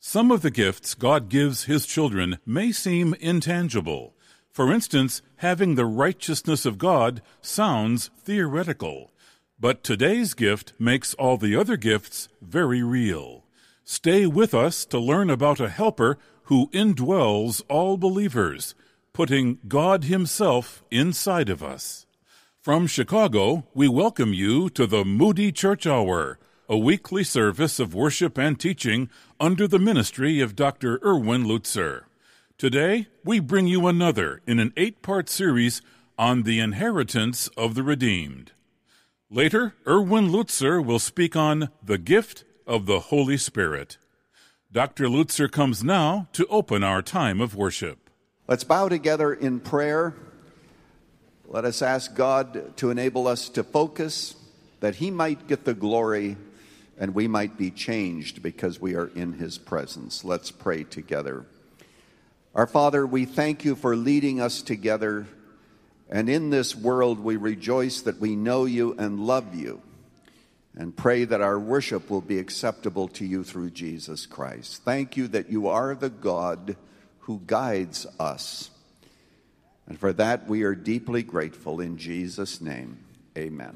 Some of the gifts God gives His children may seem intangible. For instance, having the righteousness of God sounds theoretical. But today's gift makes all the other gifts very real. Stay with us to learn about a helper who indwells all believers, putting God Himself inside of us. From Chicago, we welcome you to the Moody Church Hour, a weekly service of worship and teaching under the ministry of Dr. Erwin Lutzer. Today, we bring you another in an 8-part series on the inheritance of the redeemed. Later, Erwin Lutzer will speak on the gift of the Holy Spirit. Dr. Lutzer comes now to open our time of worship. Let's bow together in prayer. Let us ask God to enable us to focus, that He might get the glory and we might be changed because we are in His presence. Let's pray together. Our Father, we thank You for leading us together, and in this world we rejoice that we know You and love You, and pray that our worship will be acceptable to You through Jesus Christ. Thank You that You are the God who guides us, and for that we are deeply grateful. In Jesus' name, amen.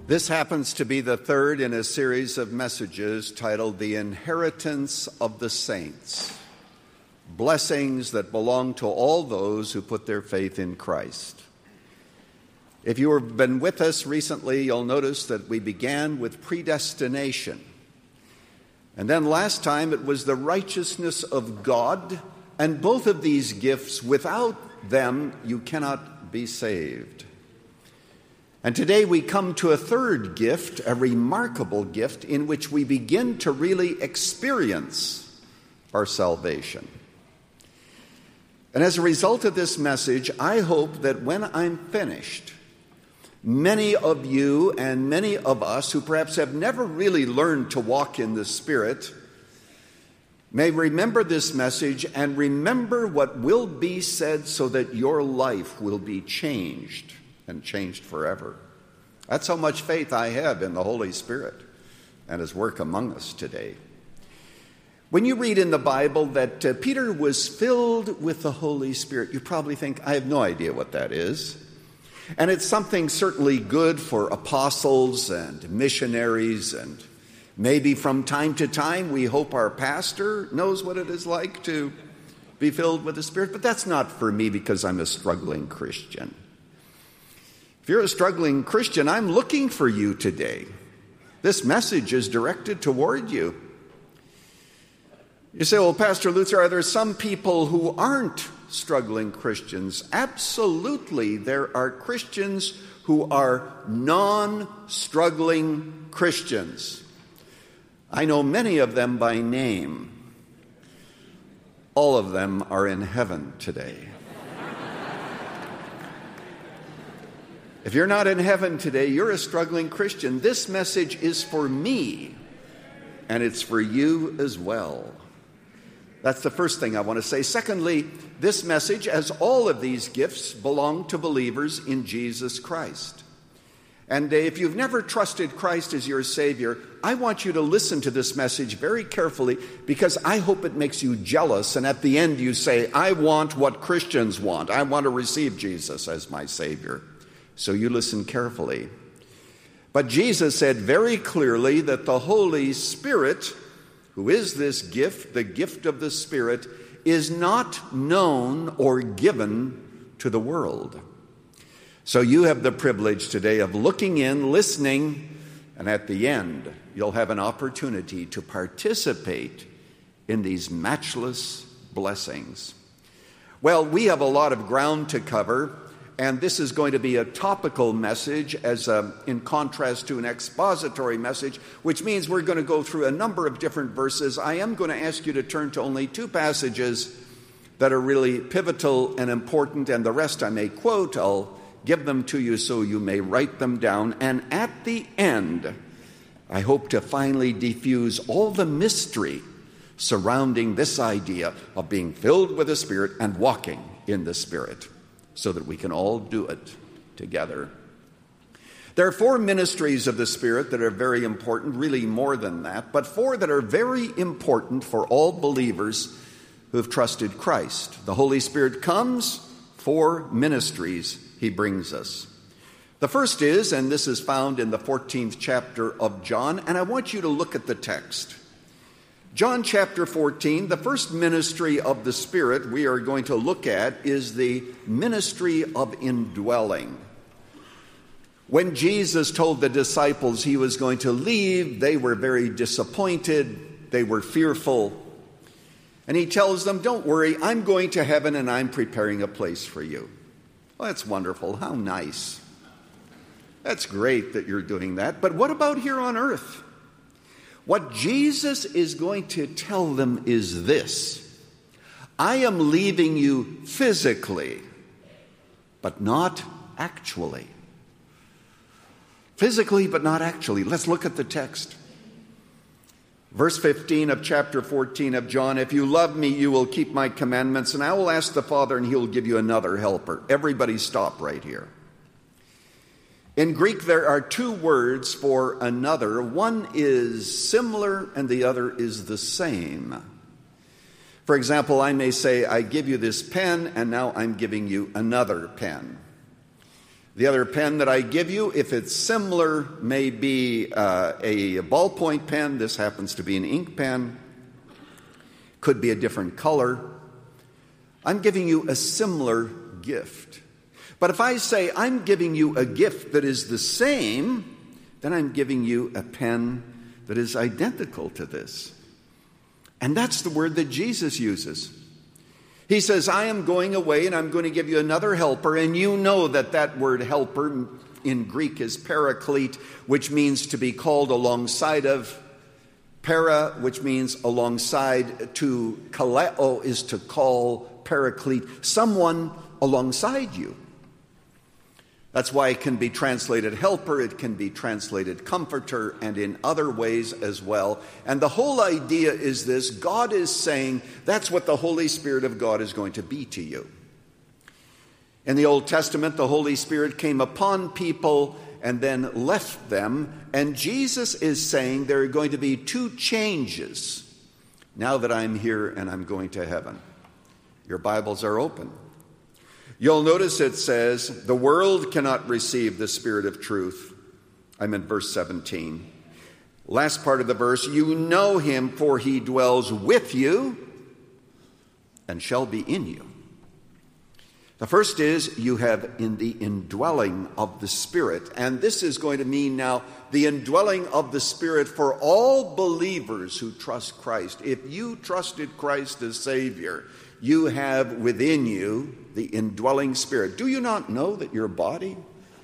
This happens to be the third in a series of messages titled The Inheritance of the Saints, blessings that belong to all those who put their faith in Christ. If you have been with us recently, you'll notice that we began with predestination. And then last time it was the righteousness of God, and both of these gifts, without them, you cannot be saved. And today we come to a third gift, a remarkable gift, in which we begin to really experience our salvation. And as a result of this message, I hope that when I'm finished, many of you and many of us who perhaps have never really learned to walk in the Spirit may remember this message and remember what will be said so that your life will be changed and changed forever. That's how much faith I have in the Holy Spirit and His work among us today. When you read in the Bible that Peter was filled with the Holy Spirit, you probably think, I have no idea what that is. And it's something certainly good for apostles and missionaries, and maybe from time to time we hope our pastor knows what it is like to be filled with the Spirit. But that's not for me because I'm a struggling Christian. If you're a struggling Christian, I'm looking for you today. This message is directed toward you. You say, well, Pastor Luther, are there some people who aren't struggling Christians? Absolutely. There are Christians who are non-struggling Christians. I know many of them by name. All of them are in heaven today. If you're not in heaven today, you're a struggling Christian. This message is for me, and it's for you as well. That's the first thing I want to say. Secondly, this message, as all of these gifts, belong to believers in Jesus Christ. And if you've never trusted Christ as your Savior, I want you to listen to this message very carefully, because I hope it makes you jealous. And at the end you say, I want what Christians want. I want to receive Jesus as my Savior. So you listen carefully. But Jesus said very clearly that the Holy Spirit, who is this gift, the gift of the Spirit, is not known or given to the world. So you have the privilege today of looking in, listening, and at the end, you'll have an opportunity to participate in these matchless blessings. Well, we have a lot of ground to cover, and this is going to be a topical message in contrast to an expository message, which means we're going to go through a number of different verses. I am going to ask you to turn to only two passages that are really pivotal and important, and the rest I may quote. I'll give them to you so you may write them down. And at the end, I hope to finally diffuse all the mystery surrounding this idea of being filled with the Spirit and walking in the Spirit, so that we can all do it together. There are four ministries of the Spirit that are very important, really more than that, but four that are very important for all believers who have trusted Christ. The Holy Spirit comes, four ministries He brings us. The first is, and this is found in the 14th chapter of John, and I want you to look at the text. John chapter 14, the first ministry of the Spirit we are going to look at is the ministry of indwelling. When Jesus told the disciples He was going to leave, they were very disappointed. They were fearful. And He tells them, don't worry, I'm going to heaven and I'm preparing a place for you. Well, that's wonderful. How nice. That's great that you're doing that. But what about here on earth? What Jesus is going to tell them is this: I am leaving you physically, but not actually. Physically, but not actually. Let's look at the text. Verse 15 of chapter 14 of John, if you love me, you will keep my commandments, and I will ask the Father, and He will give you another helper. Everybody stop right here. In Greek, there are two words for another. One is similar and the other is the same. For example, I may say, I give you this pen and now I'm giving you another pen. The other pen that I give you, if it's similar, may be a ballpoint pen. This happens to be an ink pen. Could be a different color. I'm giving you a similar gift. But if I say I'm giving you a gift that is the same, then I'm giving you a pen that is identical to this. And that's the word that Jesus uses. He says, I am going away and I'm going to give you another helper. And you know that that word helper in Greek is paraclete, which means to be called alongside of. Para, which means alongside. To kaleo is to call. Paraclete, someone alongside you. That's why it can be translated helper, it can be translated comforter, and in other ways as well. And the whole idea is this: God is saying that's what the Holy Spirit of God is going to be to you. In the Old Testament, the Holy Spirit came upon people and then left them. And Jesus is saying there are going to be two changes now that I'm here and I'm going to heaven. Your Bibles are open. You'll notice it says, the world cannot receive the Spirit of truth. I'm in verse 17. Last part of the verse, you know him, for he dwells with you and shall be in you. The first is you have in the indwelling of the Spirit. And this is going to mean now the indwelling of the Spirit for all believers who trust Christ. If you trusted Christ as Savior, you have within you the indwelling Spirit. Do you not know that your body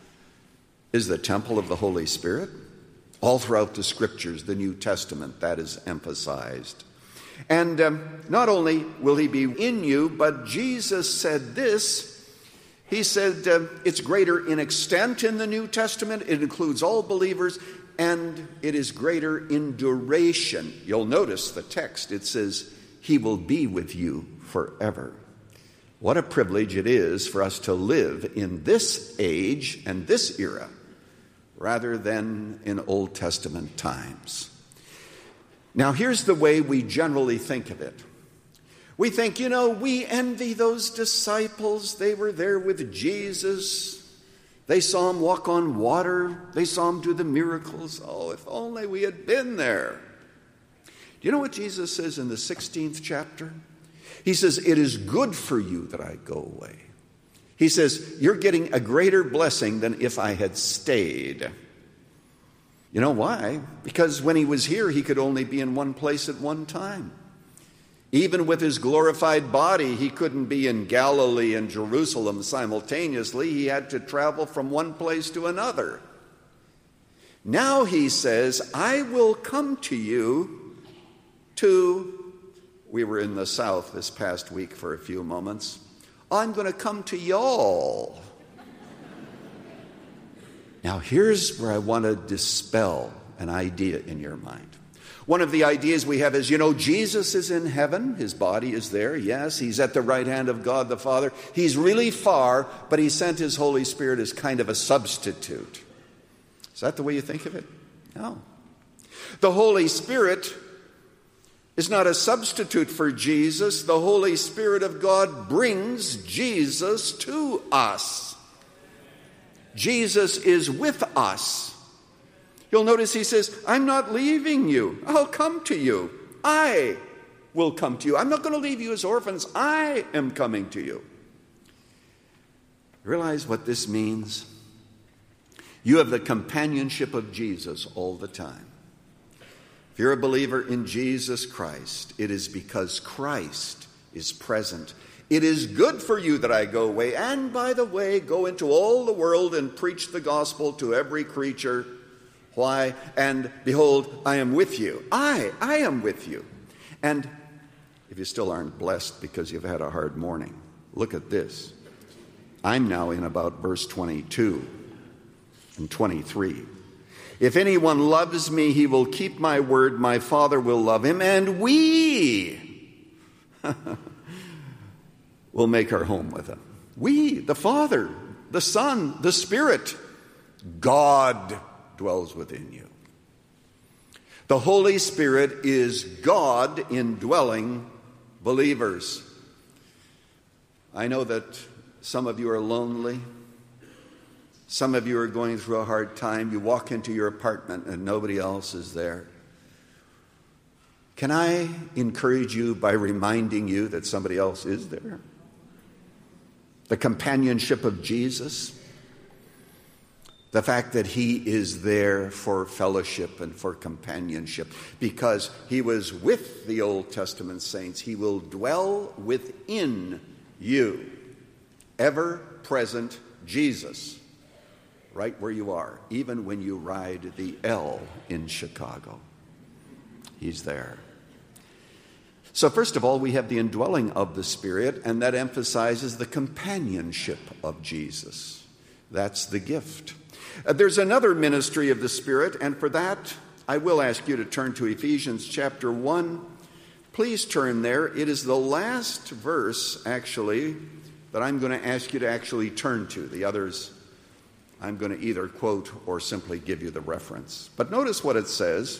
is the temple of the Holy Spirit? All throughout the Scriptures, the New Testament, that is emphasized. And not only will he be in you, but Jesus said this. He said it's greater in extent in the New Testament. It includes all believers, and it is greater in duration. You'll notice the text. It says, he will be with you forever. What a privilege it is for us to live in this age and this era rather than in Old Testament times. Now, here's the way we generally think of it. We think, we envy those disciples. They were there with Jesus. They saw him walk on water. They saw him do the miracles. Oh, if only we had been there. Do you know what Jesus says in the 16th chapter? He says, it is good for you that I go away. He says, you're getting a greater blessing than if I had stayed. You know why? Because when he was here, he could only be in one place at one time. Even with his glorified body, he couldn't be in Galilee and Jerusalem simultaneously. He had to travel from one place to another. Now he says, I will come to you we were in the South this past week for a few moments. I'm going to come to y'all. Now here's where I want to dispel an idea in your mind. One of the ideas we have is, Jesus is in heaven. His body is there. Yes, he's at the right hand of God the Father. He's really far, but he sent his Holy Spirit as kind of a substitute. Is that the way you think of it? No. The Holy Spirit is not a substitute for Jesus. The Holy Spirit of God brings Jesus to us. Jesus is with us. You'll notice he says, I'm not leaving you. I'll come to you. I will come to you. I'm not going to leave you as orphans. I am coming to you. Realize what this means? You have the companionship of Jesus all the time. If you're a believer in Jesus Christ, it is because Christ is present. It is good for you that I go away. And by the way, go into all the world and preach the gospel to every creature. Why? And behold, I am with you. I am with you. And if you still aren't blessed because you've had a hard morning, look at this. I'm now in about verse 22 and 23. If anyone loves me, he will keep my word. My Father will love him, and we will make our home with him. We, the Father, the Son, the Spirit, God dwells within you. The Holy Spirit is God indwelling believers. I know that some of you are lonely. Some of you are going through a hard time. You walk into your apartment and nobody else is there. Can I encourage you by reminding you that somebody else is there? The companionship of Jesus. The fact that he is there for fellowship and for companionship. Because he was with the Old Testament saints. He will dwell within you. Ever-present Jesus. Right where you are. Even when you ride the L in Chicago. He's there. So first of all, we have the indwelling of the Spirit, and that emphasizes the companionship of Jesus. That's the gift. There's another ministry of the Spirit, and for that, I will ask you to turn to Ephesians chapter 1. Please turn there. It is the last verse, actually, that I'm going to ask you to actually turn to. The others, I'm going to either quote or simply give you the reference. But notice what it says.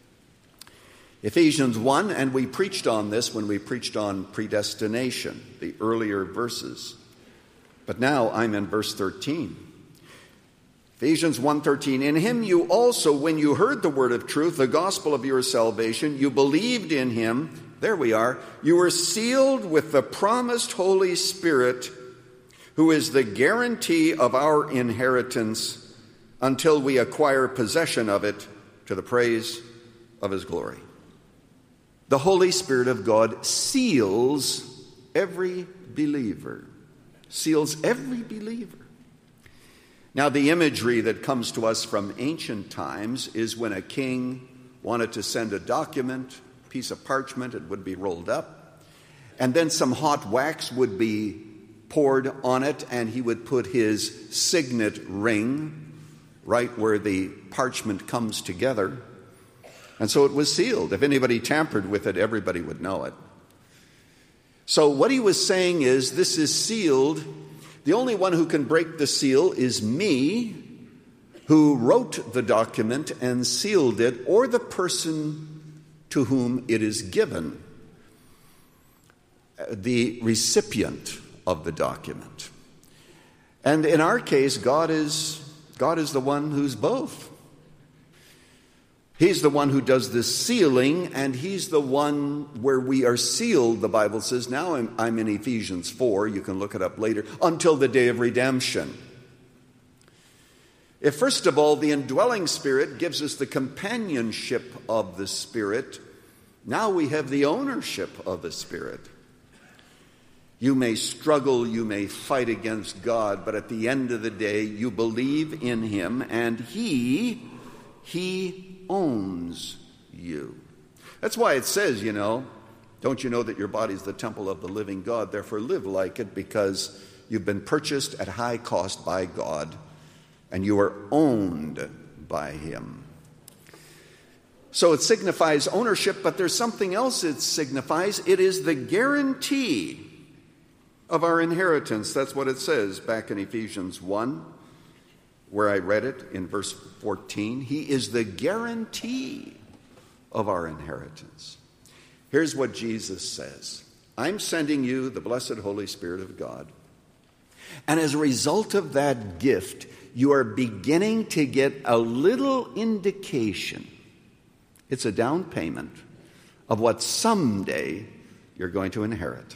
Ephesians 1, and we preached on this when we preached on predestination, the earlier verses. But now I'm in verse 13. Ephesians 1:13, in him you also, when you heard the word of truth, the gospel of your salvation, you believed in him. There we are. You were sealed with the promised Holy Spirit, who is the guarantee of our inheritance until we acquire possession of it to the praise of his glory. The Holy Spirit of God seals every believer. Seals every believer. Now, the imagery that comes to us from ancient times is when a king wanted to send a document, piece of parchment, it would be rolled up, and then some hot wax would be poured on it, and he would put his signet ring right where the parchment comes together. And so it was sealed. If anybody tampered with it, everybody would know it. So what he was saying is, this is sealed. The only one who can break the seal is me, who wrote the document and sealed it, or the person to whom it is given, the recipient of the document. And in our case, God is the one who's both. He's the one who does the sealing, and he's the one where we are sealed, the Bible says. Now I'm in Ephesians 4, you can look it up later, until the day of redemption. If first of all, the indwelling Spirit gives us the companionship of the Spirit, now we have the ownership of the Spirit. You may struggle, you may fight against God, but at the end of the day, you believe in him, and he owns you. That's why it says, don't you know that your body is the temple of the living God? Therefore live like it, because you've been purchased at high cost by God, and you are owned by him. So it signifies ownership, but there's something else it signifies. It is the guarantee of our inheritance. That's what it says back in Ephesians 1, where I read it in verse 14. He is the guarantee of our inheritance. Here's what Jesus says. I'm sending you the blessed Holy Spirit of God. And as a result of that gift, you are beginning to get a little indication. It's a down payment of what someday you're going to inherit.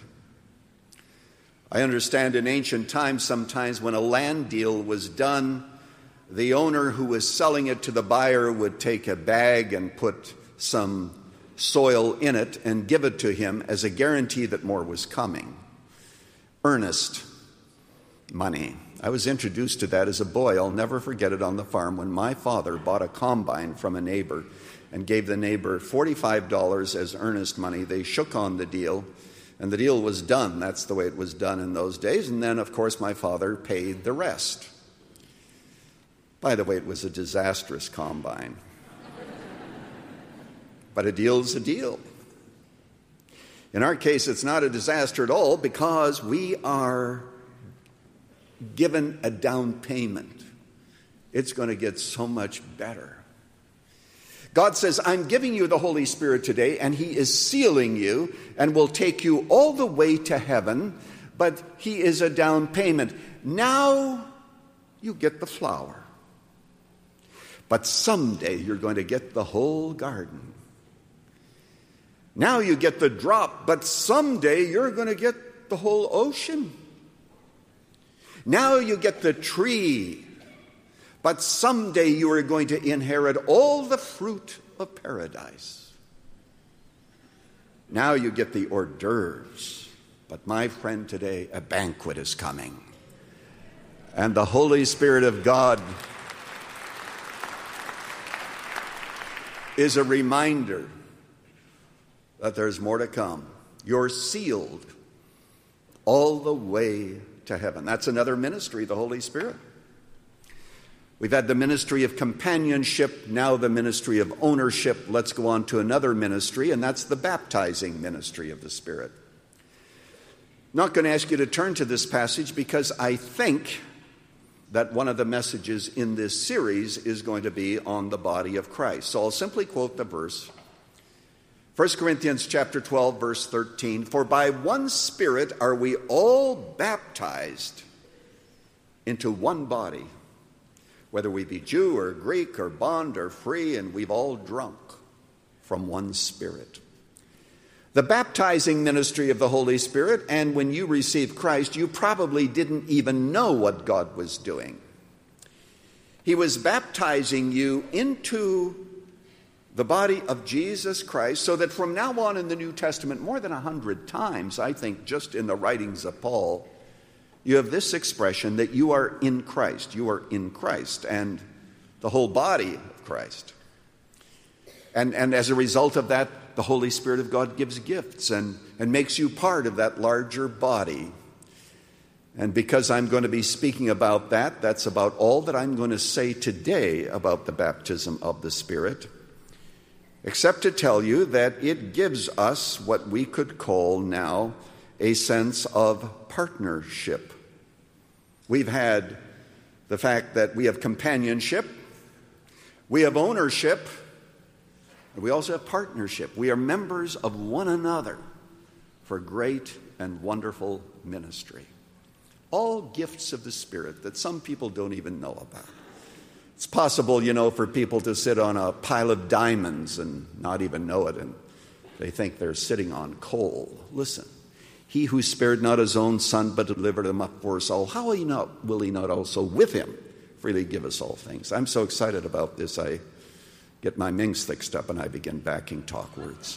I understand in ancient times, sometimes when a land deal was done, the owner who was selling it to the buyer would take a bag and put some soil in it and give it to him as a guarantee that more was coming. Earnest money. I was introduced to that as a boy. I'll never forget it on the farm when my father bought a combine from a neighbor and gave the neighbor $45 as earnest money. They shook on the deal, and the deal was done. That's the way it was done in those days. And then, of course, my father paid the rest. By the way, it was a disastrous combine. But a deal's a deal. In our case, it's not a disaster at all because we are given a down payment. It's going to get so much better. God says, I'm giving you the Holy Spirit today, and he is sealing you and will take you all the way to heaven, but he is a down payment. Now you get the flower. But someday you're going to get the whole garden. Now you get the drop, but someday you're going to get the whole ocean. Now you get the tree, but someday you are going to inherit all the fruit of paradise. Now you get the hors d'oeuvres, but my friend, today a banquet is coming. And the Holy Spirit of God is a reminder that there's more to come. You're sealed all the way to heaven. That's another ministry, the Holy Spirit. We've had the ministry of companionship, now the ministry of ownership. Let's go on to another ministry, and that's the baptizing ministry of the Spirit. I'm not going to ask you to turn to this passage because I think that one of the messages in this series is going to be on the body of Christ. So I'll simply quote the verse. 1 Corinthians chapter 12, verse 13, "For by one Spirit are we all baptized into one body, whether we be Jew or Greek or bond or free, and we've all drunk from one Spirit." The baptizing ministry of the Holy Spirit, and when you received Christ, you probably didn't even know what God was doing. He was baptizing you into the body of Jesus Christ, so that from now on in the New Testament, more than 100 times, I think, just in the writings of Paul, you have this expression that you are in Christ. You are in Christ and the whole body of Christ. And as a result of that, the Holy Spirit of God gives gifts and makes you part of that larger body. And because I'm going to be speaking about that, that's about all that I'm going to say today about the baptism of the Spirit, except to tell you that it gives us what we could call now a sense of partnership. We've had the fact that we have companionship, we have ownership, and we also have partnership. We are members of one another for great and wonderful ministry. All gifts of the Spirit that some people don't even know about. It's possible, for people to sit on a pile of diamonds and not even know it, and they think they're sitting on coal. Listen, he who spared not his own Son, but delivered him up for us all, how will he not also with him freely give us all things? I'm so excited about this, I get my mings fixed up and I begin backing talk words.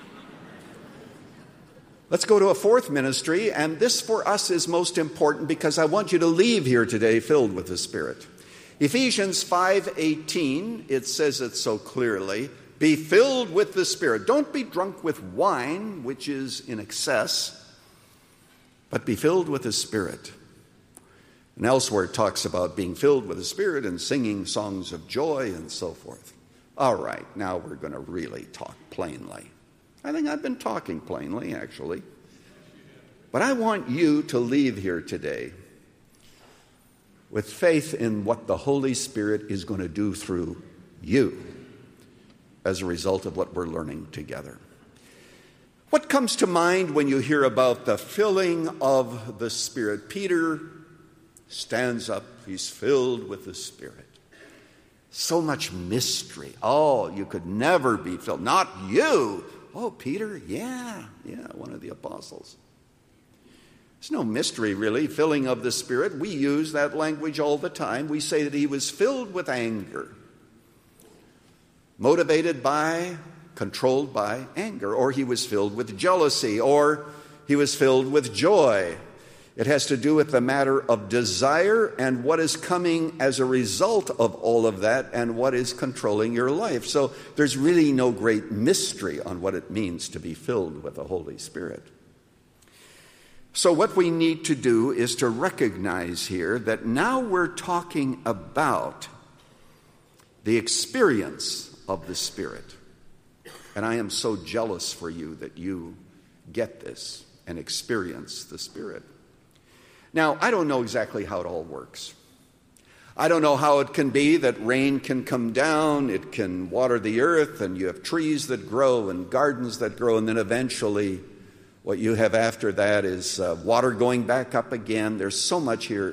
Let's go to a fourth ministry, and this for us is most important because I want you to leave here today filled with the Spirit. Ephesians 5:18, it says it so clearly, be filled with the Spirit. Don't be drunk with wine, which is in excess, but be filled with the Spirit. And elsewhere it talks about being filled with the Spirit and singing songs of joy and so forth. All right, now we're going to really talk plainly. I think I've been talking plainly, actually. But I want you to leave here today with faith in what the Holy Spirit is going to do through you as a result of what we're learning together. What comes to mind when you hear about the filling of the Spirit? Peter stands up, he's filled with the Spirit. So much mystery. Oh, you could never be filled. Not you. Oh, Peter, yeah, one of the apostles. There's no mystery, really, filling of the Spirit. We use that language all the time. We say that he was filled with anger, motivated by, controlled by anger, or he was filled with jealousy, or he was filled with joy. It has to do with the matter of desire and what is coming as a result of all of that and what is controlling your life. So there's really no great mystery on what it means to be filled with the Holy Spirit. So what we need to do is to recognize here that now we're talking about the experience of the Spirit. And I am so jealous for you that you get this and experience the Spirit. Now, I don't know exactly how it all works. I don't know how it can be that rain can come down, it can water the earth, and you have trees that grow and gardens that grow, and then eventually what you have after that is water going back up again. There's so much here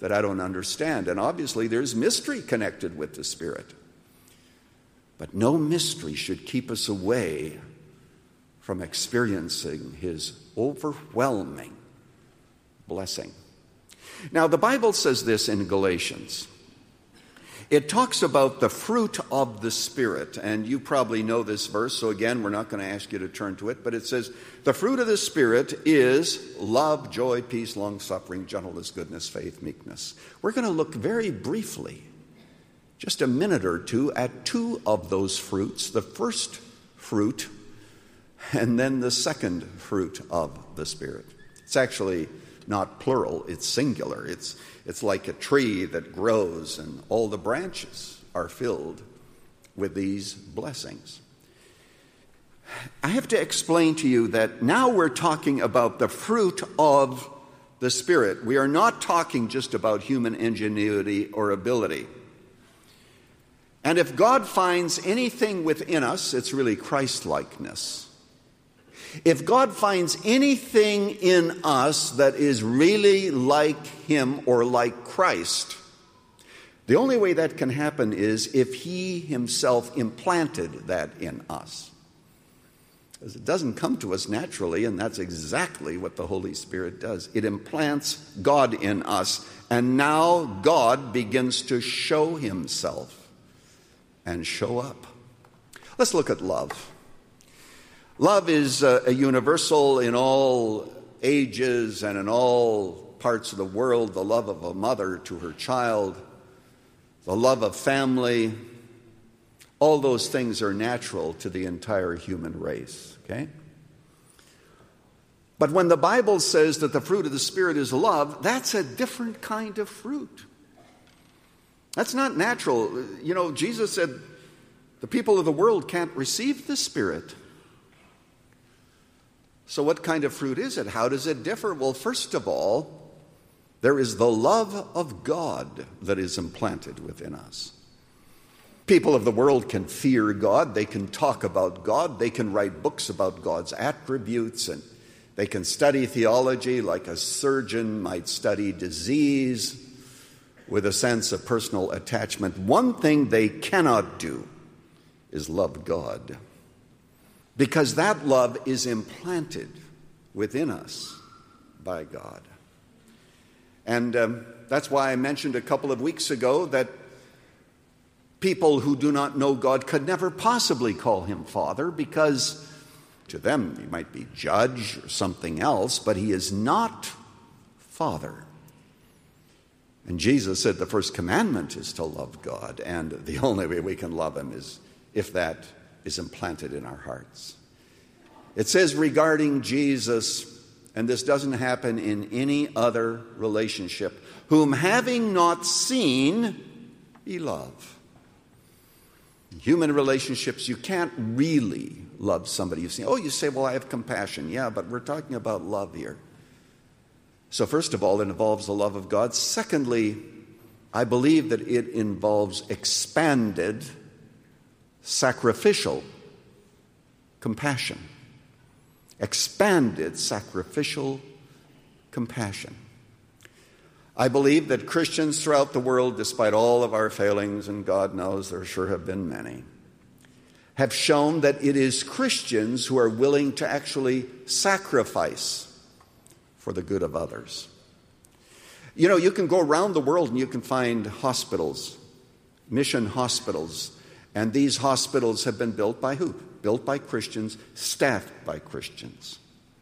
that I don't understand. And obviously there's mystery connected with the Spirit. But no mystery should keep us away from experiencing His overwhelming blessing. Now, the Bible says this in Galatians. It talks about the fruit of the Spirit, and you probably know this verse, so again, we're not going to ask you to turn to it, but it says, the fruit of the Spirit is love, joy, peace, long-suffering, gentleness, goodness, faith, meekness. We're going to look very briefly, just a minute or two, at two of those fruits, the first fruit and then the second fruit of the Spirit. It's actually not plural, it's singular. It's like a tree that grows and all the branches are filled with these blessings. I have to explain to you that now we're talking about the fruit of the Spirit. We are not talking just about human ingenuity or ability. And if God finds anything within us, it's really Christ-likeness. If God finds anything in us that is really like Him or like Christ, the only way that can happen is if He Himself implanted that in us. Because it doesn't come to us naturally, and that's exactly what the Holy Spirit does. It implants God in us, and now God begins to show Himself and show up. Let's look at love. Love is a universal in all ages and in all parts of the world. The love of a mother to her child, the love of family, all those things are natural to the entire human race, okay? But when the Bible says that the fruit of the Spirit is love, that's a different kind of fruit. That's not natural. You know, Jesus said the people of the world can't receive the Spirit. So what kind of fruit is it? How does it differ? Well, first of all, there is the love of God that is implanted within us. People of the world can fear God. They can talk about God. They can write books about God's attributes, and they can study theology like a surgeon might study disease with a sense of personal attachment. One thing they cannot do is love God, because that love is implanted within us by God. And that's why I mentioned a couple of weeks ago that people who do not know God could never possibly call Him Father, because to them He might be judge or something else, but He is not Father. And Jesus said the first commandment is to love God, and the only way we can love Him is if that is implanted in our hearts. It says regarding Jesus, and this doesn't happen in any other relationship, whom having not seen, ye love. In human relationships, you can't really love somebody you've seen. Oh, you say, well, I have compassion. Yeah, but we're talking about love here. So first of all, it involves the love of God. Secondly, I believe that it involves expanded, sacrificial compassion. Expanded, sacrificial compassion. I believe that Christians throughout the world, despite all of our failings, and God knows there sure have been many, have shown that it is Christians who are willing to actually sacrifice for the good of others. You know, you can go around the world and you can find hospitals, mission hospitals, and these hospitals have been built by who? Built by Christians, staffed by Christians.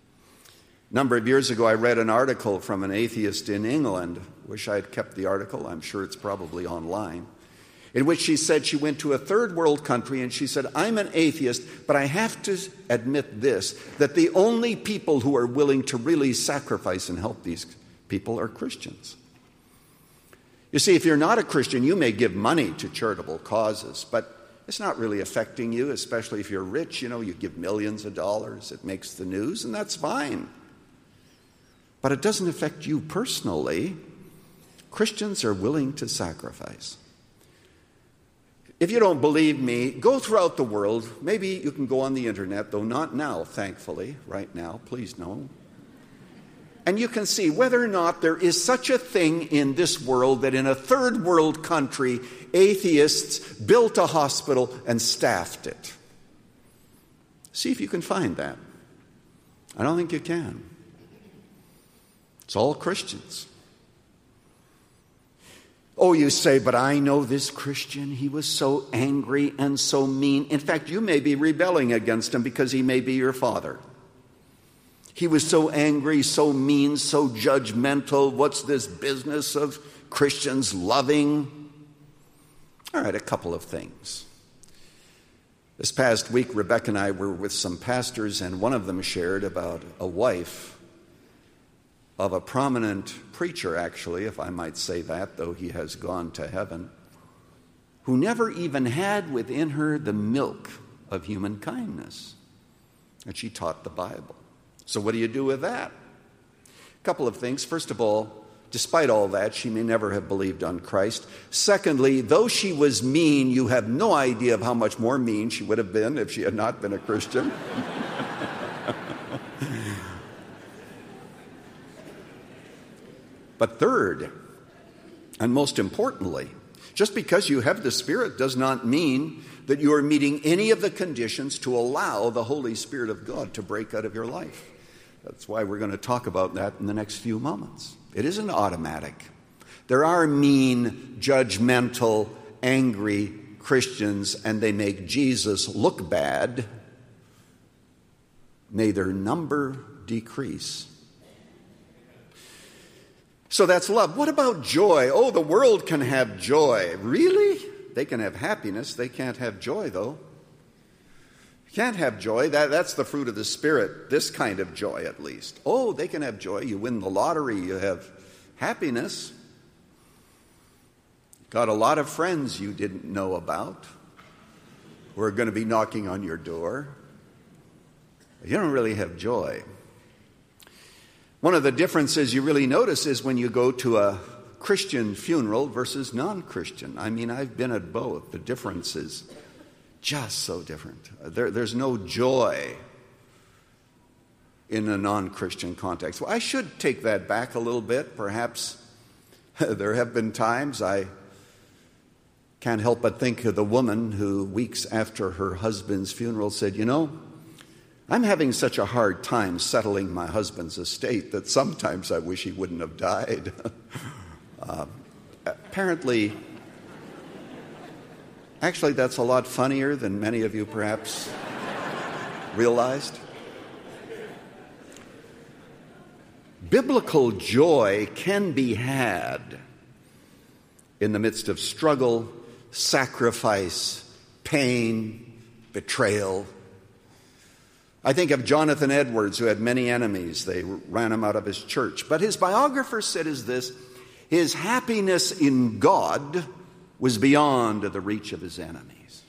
A number of years ago, I read an article from an atheist in England. Wish I had kept the article. I'm sure it's probably online. In which she said she went to a third world country and she said, I'm an atheist, but I have to admit this, that the only people who are willing to really sacrifice and help these people are Christians. You see, if you're not a Christian, you may give money to charitable causes, but it's not really affecting you, especially if you're rich. You know, you give millions of dollars, it makes the news, and that's fine. But it doesn't affect you personally. Christians are willing to sacrifice. If you don't believe me, go throughout the world. Maybe you can go on the internet, though not now, thankfully, right now, please no. And you can see whether or not there is such a thing in this world that in a third world country, atheists built a hospital and staffed it. See if you can find that. I don't think you can. It's all Christians. Oh, you say, but I know this Christian. He was so angry and so mean. In fact, you may be rebelling against him because he may be your father. He was so angry, so mean, so judgmental. What's this business of Christians loving? All right, a couple of things. This past week, Rebecca and I were with some pastors, and one of them shared about a wife of a prominent preacher, actually, if I might say that, though he has gone to heaven, who never even had within her the milk of human kindness. And she taught the Bible. So what do you do with that? A couple of things. First of all, despite all that, she may never have believed on Christ. Secondly, though she was mean, you have no idea of how much more mean she would have been if she had not been a Christian. But third, and most importantly, just because you have the Spirit does not mean that you are meeting any of the conditions to allow the Holy Spirit of God to break out of your life. That's why we're going to talk about that in the next few moments. It isn't automatic. There are mean, judgmental, angry Christians, and they make Jesus look bad. May their number decrease. So that's love. What about joy? Oh, the world can have joy. Really? They can have happiness. They can't have joy, though. You can't have joy. That's the fruit of the Spirit, this kind of joy at least. Oh, they can have joy. You win the lottery. You have happiness. Got a lot of friends you didn't know about who are going to be knocking on your door. You don't really have joy. One of the differences you really notice is when you go to a Christian funeral versus non-Christian. I mean, I've been at both. The difference is just so different. There's no joy in a non-Christian context. Well, I should take that back a little bit. Perhaps there have been times I can't help but think of the woman who weeks after her husband's funeral said, you know, I'm having such a hard time settling my husband's estate that sometimes I wish he wouldn't have died. Apparently, actually, that's a lot funnier than many of you perhaps realized. Biblical joy can be had in the midst of struggle, sacrifice, pain, betrayal. I think of Jonathan Edwards, who had many enemies. They ran him out of his church. But his biographer said is this: his happiness in God was beyond the reach of his enemies.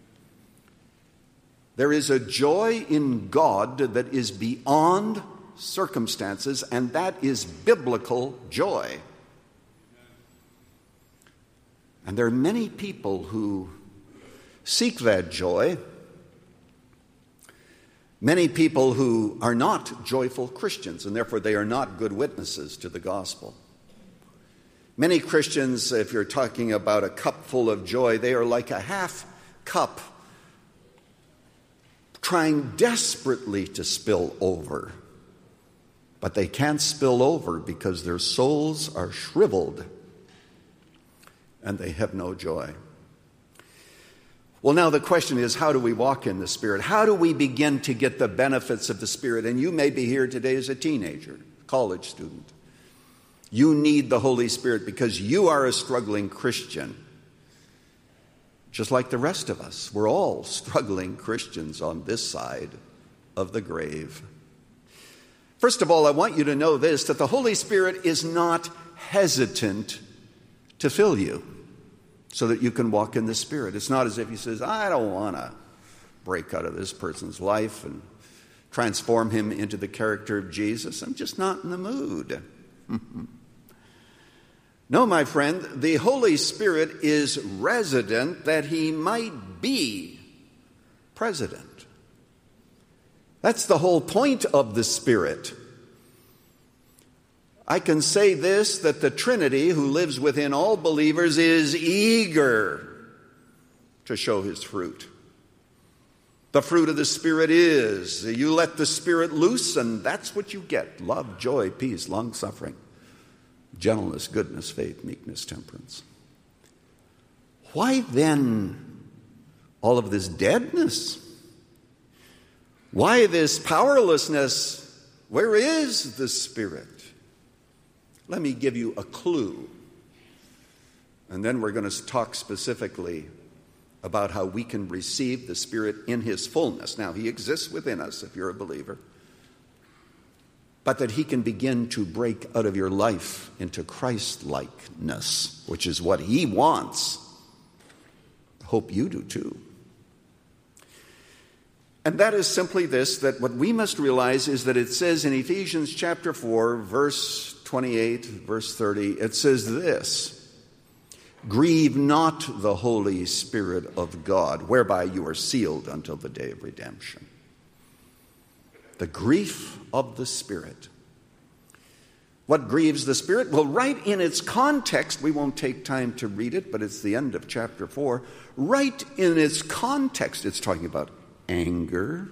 There is a joy in God that is beyond circumstances, and that is biblical joy. And there are many people who seek that joy. Many people who are not joyful Christians, and therefore they are not good witnesses to the gospel. Many Christians, if you're talking about a cup full of joy, they are like a half cup trying desperately to spill over. But they can't spill over because their souls are shriveled and they have no joy. Well, now the question is, how do we walk in the Spirit? How do we begin to get the benefits of the Spirit? And you may be here today as a teenager, college student. You need the Holy Spirit because you are a struggling Christian. Just like the rest of us. We're all struggling Christians on this side of the grave. First of all, I want you to know this, that the Holy Spirit is not hesitant to fill you so that you can walk in the Spirit. It's not as if he says, I don't want to break out of this person's life and transform him into the character of Jesus. I'm just not in the mood. No, my friend, the Holy Spirit is resident that he might be president. That's the whole point of the Spirit. I can say this, that the Trinity, who lives within all believers, is eager to show his fruit. The fruit of the Spirit is, you let the Spirit loose, and that's what you get. Love, joy, peace, long-suffering, gentleness, goodness, faith, meekness, temperance. Why then all of this deadness? Why this powerlessness? Where is the Spirit? Let me give you a clue. And then we're going to talk specifically about how we can receive the Spirit in his fullness. Now, he exists within us if you're a believer. But that he can begin to break out of your life into Christ-likeness, which is what he wants. I hope you do too. And that is simply this, that what we must realize is that it says in Ephesians chapter 4, verse 28, verse 30, it says this: grieve not the Holy Spirit of God, whereby you are sealed until the day of redemption. The grief of the Spirit. What grieves the Spirit? Well, right in its context, we won't take time to read it, but it's the end of chapter 4. Right in its context, it's talking about anger,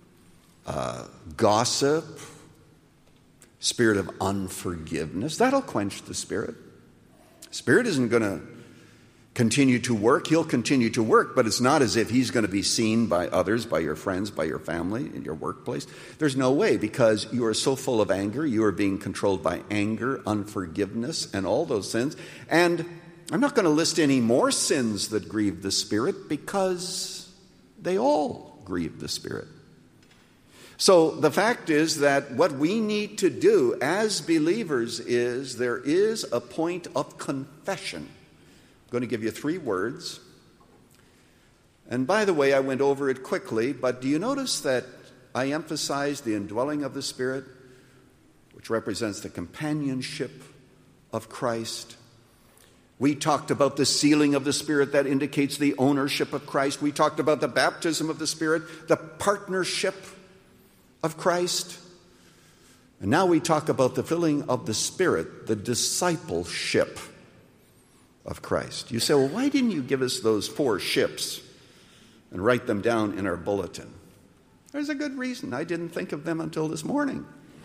gossip, spirit of unforgiveness. That'll quench the Spirit. Spirit isn't going to continue to work. He'll continue to work, but it's not as if he's going to be seen by others, by your friends, by your family, in your workplace. There's no way, because you are so full of anger. You are being controlled by anger, unforgiveness, and all those sins. And I'm not going to list any more sins that grieve the Spirit, because they all grieve the Spirit. So the fact is that what we need to do as believers is there is a point of confession. I'm going to give you 3 words. And by the way, I went over it quickly, but do you notice that I emphasized the indwelling of the Spirit, which represents the companionship of Christ? We talked about the sealing of the Spirit, that indicates the ownership of Christ. We talked about the baptism of the Spirit, the partnership of Christ. And now we talk about the filling of the Spirit, the discipleship of Christ. You say, well, why didn't you give us those 4 ships and write them down in our bulletin? There's a good reason. I didn't think of them until this morning.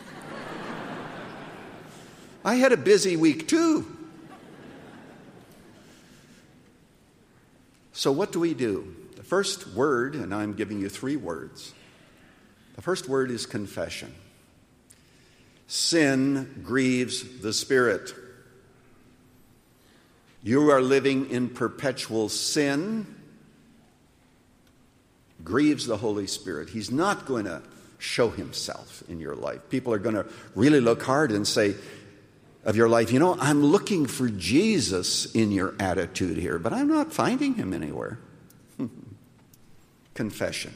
I had a busy week too. So what do? The first word, and I'm giving you 3 words. The first word is confession. Sin grieves the Spirit. You are living in perpetual sin. Grieves the Holy Spirit. He's not going to show himself in your life. People are going to really look hard and say of your life, I'm looking for Jesus in your attitude here, but I'm not finding him anywhere. Confession.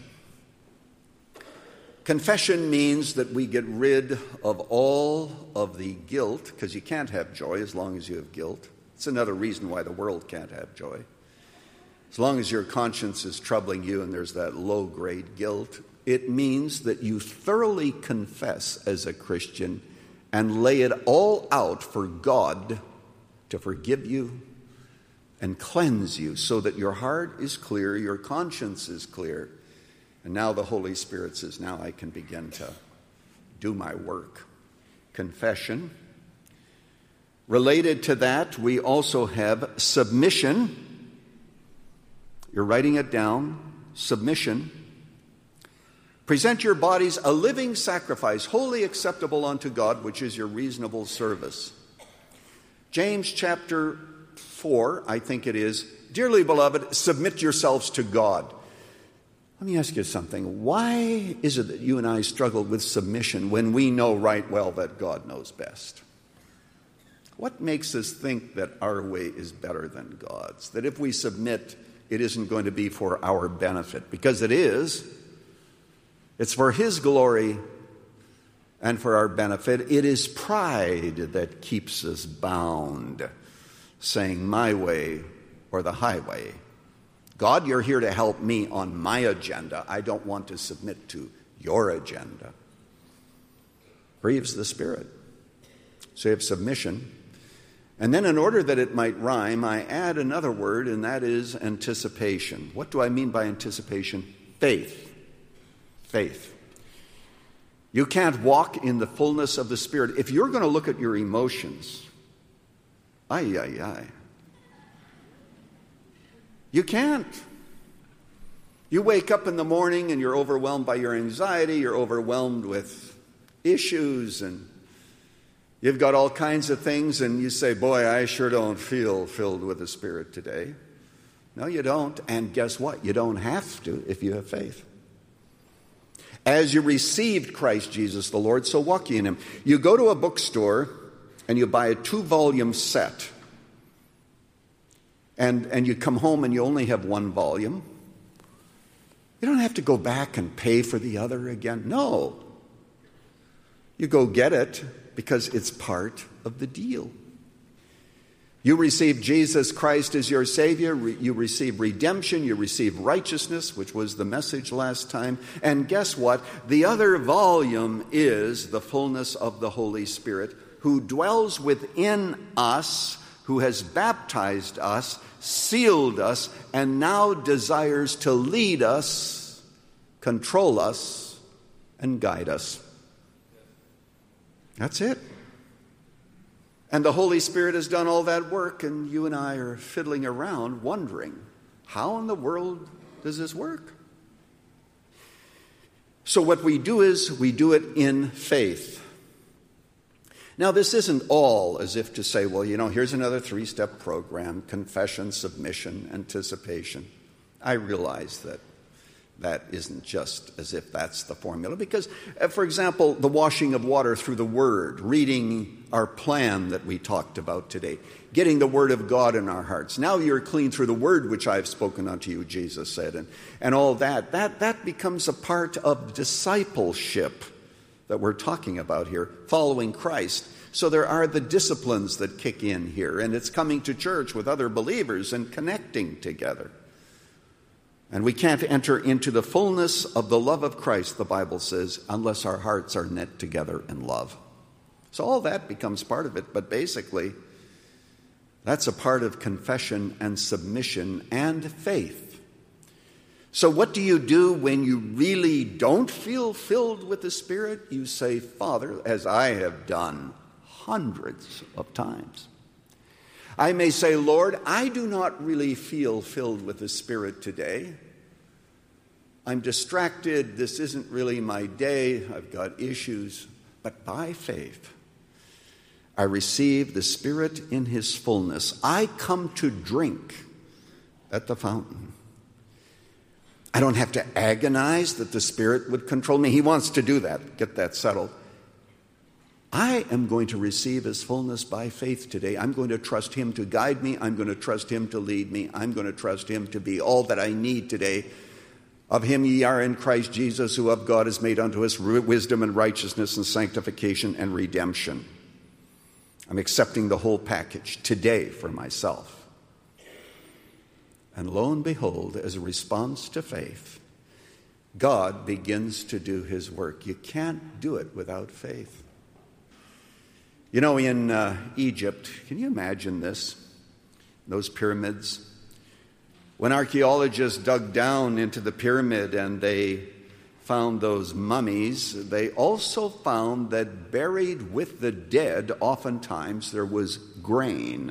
Confession means that we get rid of all of the guilt, because you can't have joy as long as you have guilt. It's another reason why the world can't have joy. As long as your conscience is troubling you and there's that low-grade guilt, it means that you thoroughly confess as a Christian and lay it all out for God to forgive you and cleanse you so that your heart is clear, your conscience is clear. And now the Holy Spirit says, now I can begin to do my work. Confession. Related to that, we also have submission. You're writing it down. Submission. Present your bodies a living sacrifice, wholly acceptable unto God, which is your reasonable service. James chapter 4, I think it is. Dearly beloved, submit yourselves to God. Let me ask you something. Why is it that you and I struggle with submission when we know right well that God knows best? What makes us think that our way is better than God's? That if we submit, it isn't going to be for our benefit? Because it is. It's for his glory and for our benefit. It is pride that keeps us bound, saying my way or the highway. God, you're here to help me on my agenda. I don't want to submit to your agenda. Grieves the Spirit. So you have submission. And then in order that it might rhyme, I add another word, and that is anticipation. What do I mean by anticipation? Faith. Faith. You can't walk in the fullness of the Spirit. If you're going to look at your emotions, you can't. You wake up in the morning and you're overwhelmed by your anxiety, you're overwhelmed with issues, and you've got all kinds of things, and you say, boy, I sure don't feel filled with the Spirit today. No, you don't. And guess what? You don't have to if you have faith. As you received Christ Jesus the Lord, so walk ye in him. You go to a bookstore and you buy a 2-volume set. And you come home and you only have 1 volume. You don't have to go back and pay for the other again. No. You go get it because it's part of the deal. You receive Jesus Christ as your Savior. You receive redemption. You receive righteousness, which was the message last time. And guess what? The other volume is the fullness of the Holy Spirit, who dwells within us, who has baptized us, sealed us, and now desires to lead us, control us, and guide us. That's it. And the Holy Spirit has done all that work, and you and I are fiddling around wondering, how in the world does this work? So what we do is we do it in faith. Now, this isn't all as if to say, well, here's another 3-step program: confession, submission, anticipation. I realize that isn't just as if that's the formula. Because, for example, the washing of water through the Word, reading our plan that we talked about today, getting the Word of God in our hearts. Now you're clean through the Word which I've spoken unto you, Jesus said. And all that becomes a part of discipleship that we're talking about here, following Christ. So there are the disciplines that kick in here, and it's coming to church with other believers and connecting together. And we can't enter into the fullness of the love of Christ, the Bible says, unless our hearts are knit together in love. So all that becomes part of it, but basically, that's a part of confession and submission and faith. So what do you do when you really don't feel filled with the Spirit? You say, Father, as I have done hundreds of times. I may say, Lord, I do not really feel filled with the Spirit today. I'm distracted. This isn't really my day. I've got issues. But by faith, I receive the Spirit in his fullness. I come to drink at the fountain. I don't have to agonize that the Spirit would control me. He wants to do that, get that settled. I am going to receive his fullness by faith today. I'm going to trust him to guide me. I'm going to trust him to lead me. I'm going to trust him to be all that I need today. Of him ye are in Christ Jesus, who of God is made unto us wisdom and righteousness and sanctification and redemption. I'm accepting the whole package today for myself. And lo and behold, as a response to faith, God begins to do his work. You can't do it without faith. In Egypt, can you imagine this? Those pyramids. When archaeologists dug down into the pyramid and they found those mummies, they also found that buried with the dead, oftentimes there was grain.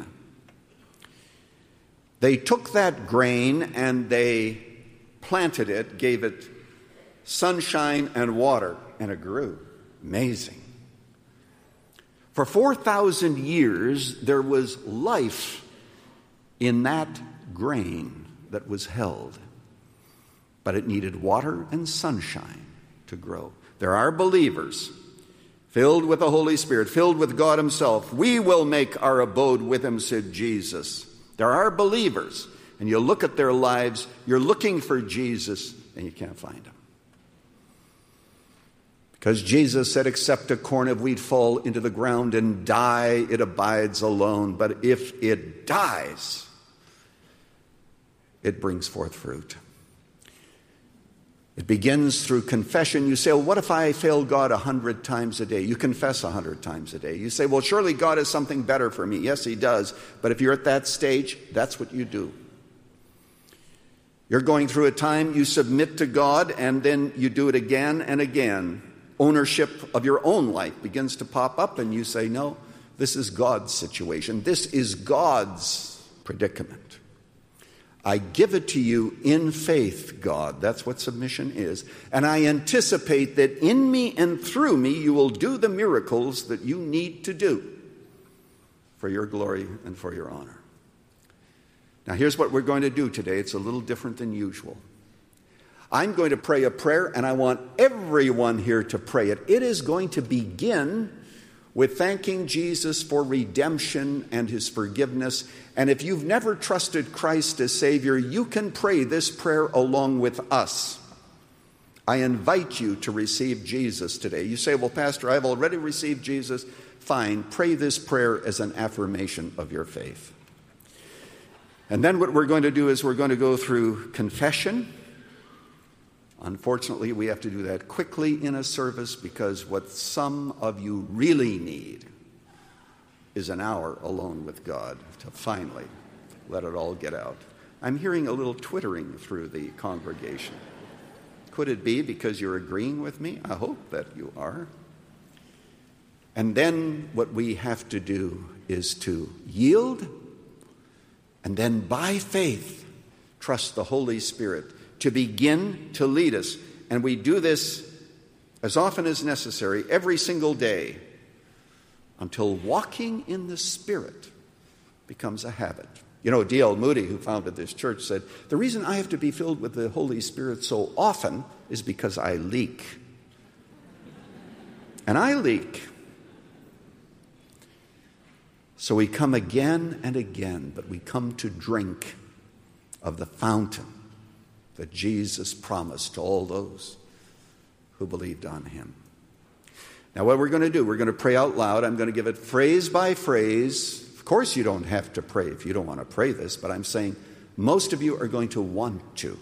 They took that grain and they planted it, gave it sunshine and water, and it grew. Amazing. For 4,000 years, there was life in that grain that was held. But it needed water and sunshine to grow. There are believers filled with the Holy Spirit, filled with God himself. We will make our abode with him, said Jesus. There are believers, and you look at their lives, you're looking for Jesus, and you can't find him. Because Jesus said, except a corn of wheat fall into the ground and die, it abides alone. But if it dies, it brings forth fruit. It begins through confession. You say, well, what if I fail God 100 times a day? You confess 100 times a day. You say, well, surely God has something better for me. Yes, he does. But if you're at that stage, that's what you do. You're going through a time, you submit to God, and then you do it again and again. Ownership of your own life begins to pop up, and you say, no, this is God's situation. This is God's predicament. I give it to you in faith, God. That's what submission is. And I anticipate that in me and through me, you will do the miracles that you need to do for your glory and for your honor. Now, here's what we're going to do today. It's a little different than usual. I'm going to pray a prayer, and I want everyone here to pray it. It is going to begin with thanking Jesus for redemption and his forgiveness. And if you've never trusted Christ as Savior, you can pray this prayer along with us. I invite you to receive Jesus today. You say, well, Pastor, I've already received Jesus. Fine, pray this prayer as an affirmation of your faith. And then what we're going to do is we're going to go through confession. Unfortunately, we have to do that quickly in a service because what some of you really need is an hour alone with God to finally let it all get out. I'm hearing a little twittering through the congregation. Could it be because you're agreeing with me? I hope that you are. And then what we have to do is to yield and then by faith trust the Holy Spirit to begin to lead us. And we do this as often as necessary, every single day, until walking in the Spirit becomes a habit. You know, D.L. Moody, who founded this church, said, the reason I have to be filled with the Holy Spirit so often is because I leak. And I leak. So we come again and again, but we come to drink of the fountain that Jesus promised to all those who believed on him. Now, what we're going to do, we're going to pray out loud. I'm going to give it phrase by phrase. Of course, you don't have to pray if you don't want to pray this, but I'm saying most of you are going to want to.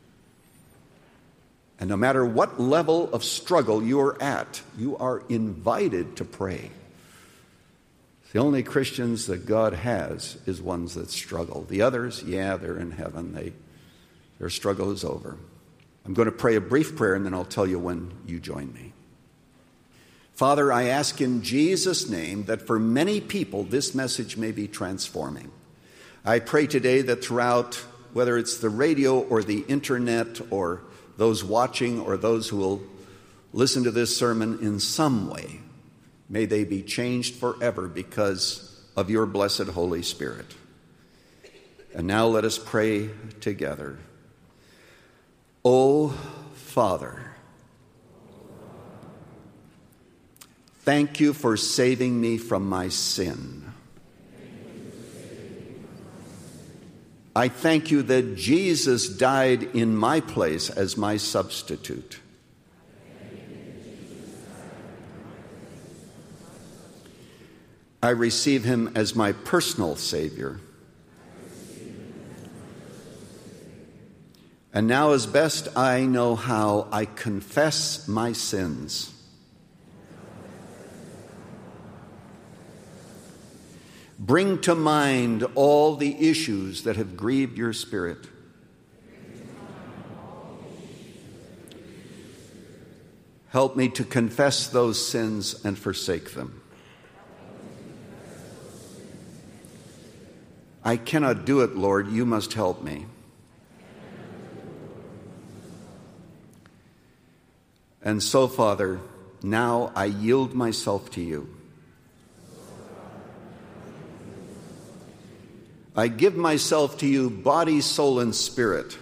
And no matter what level of struggle you're at, you are invited to pray. The only Christians that God has is ones that struggle. The others, yeah, they're in heaven. Their struggle is over. I'm going to pray a brief prayer, and then I'll tell you when you join me. Father, I ask in Jesus' name that for many people this message may be transforming. I pray today that throughout, whether it's the radio or the internet or those watching or those who will listen to this sermon in some way, may they be changed forever because of your blessed Holy Spirit. And now let us pray together. O Father, thank you for saving me from my sin. I thank you that Jesus died in my place as my substitute. I receive him as my personal Savior. And now, as best I know how, I confess my sins. Bring to mind all the issues that have grieved your Spirit. Help me to confess those sins and forsake them. I cannot do it, Lord. You must help me. And so, Father, now I yield myself to you. I give myself to you, body, soul, and spirit.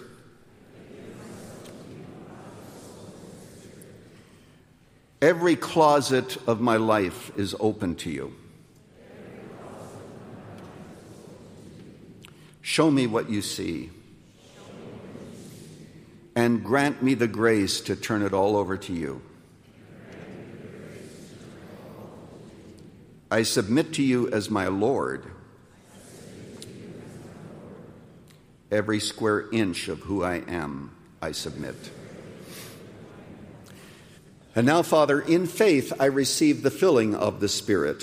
Every closet of my life is open to you. Show me what you see. And grant me the grace to turn it all over to you. I submit to you as my Lord every square inch of who I am, I submit. And now, Father, in faith I receive the filling of the Spirit.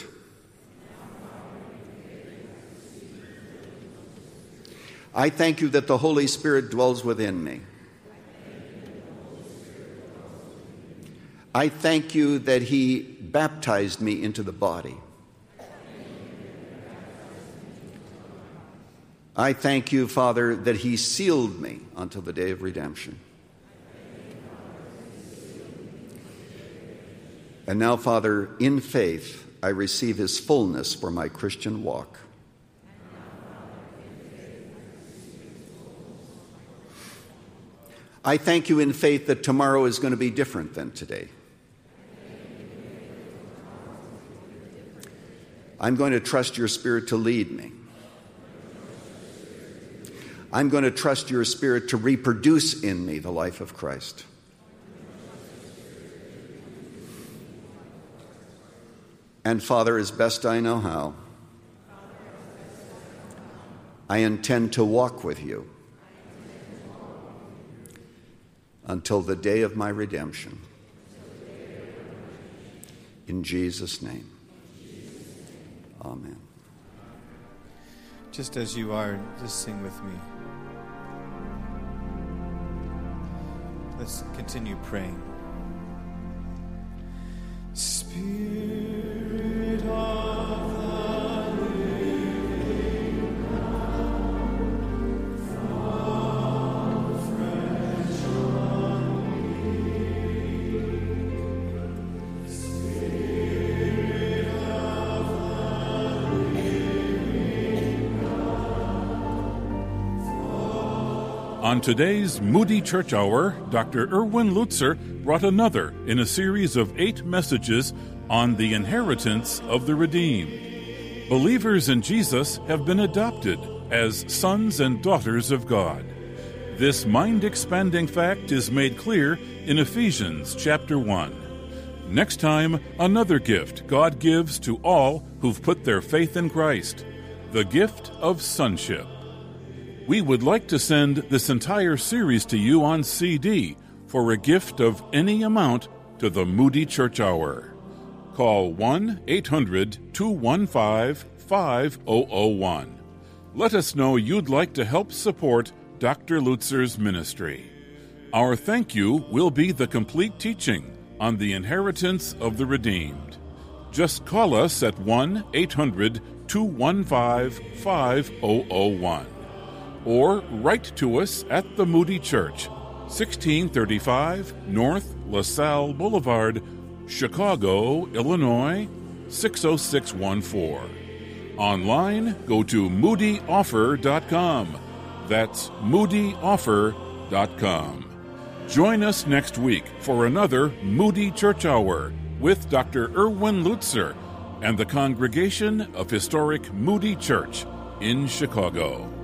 I thank you that the Holy Spirit dwells within me. I thank you that he baptized me into the body. I thank you, Father, that he sealed me until the day of redemption. And now, Father, in faith, I receive his fullness for my Christian walk. I thank you in faith that tomorrow is going to be different than today. I'm going to trust your Spirit to lead me. I'm going to trust your Spirit to reproduce in me the life of Christ. And Father, as best I know how, I intend to walk with you until the day of my redemption. In Jesus' name, amen. Just as you are, just sing with me. Let's continue praying. Spirit of the living God, fall fresh on me. Spirit of the living God. On today's Moody Church Hour, Dr. Erwin Lutzer brought another in a series of 8 messages on the inheritance of the redeemed. Believers in Jesus have been adopted as sons and daughters of God. This mind-expanding fact is made clear in Ephesians chapter 1. Next time, another gift God gives to all who've put their faith in Christ, the gift of sonship. We would like to send this entire series to you on CD for a gift of any amount to the Moody Church Hour. Call 1-800-215-5001. Let us know you'd like to help support Dr. Lutzer's ministry. Our thank you will be the complete teaching on the inheritance of the redeemed. Just call us at 1-800-215-5001. Or write to us at the Moody Church, 1635 North LaSalle Boulevard, Chicago, Illinois, 60614. Online, go to moodyoffer.com. That's moodyoffer.com. Join us next week for another Moody Church Hour with Dr. Erwin Lutzer and the congregation of historic Moody Church in Chicago.